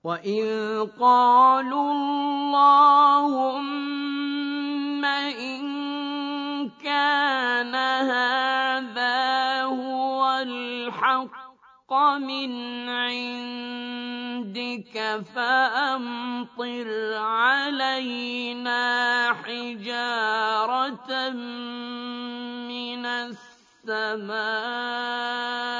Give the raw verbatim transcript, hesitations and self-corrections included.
وَإِذْ قَالُوا اللَّهُمَّ إِن كَانَ هَٰذَا هُوَ الْحَقَّ مِنْ عِندِكَ فَأَمْطِرْ عَلَيْنَا حِجَارَةً مِّنَ السَّمَاءِ أَوِ ائْتِنَا بِعَذَابٍ أَلِيمٍ. وَإِذْ قَالُوا اللَّهُمَّ إِن كَانَ هَٰذَا هُوَ الْحَقَّ مِنْ عِندِكَ فَأَمْطِرْ عَلَيْنَا حِجَارَةً مِّنَ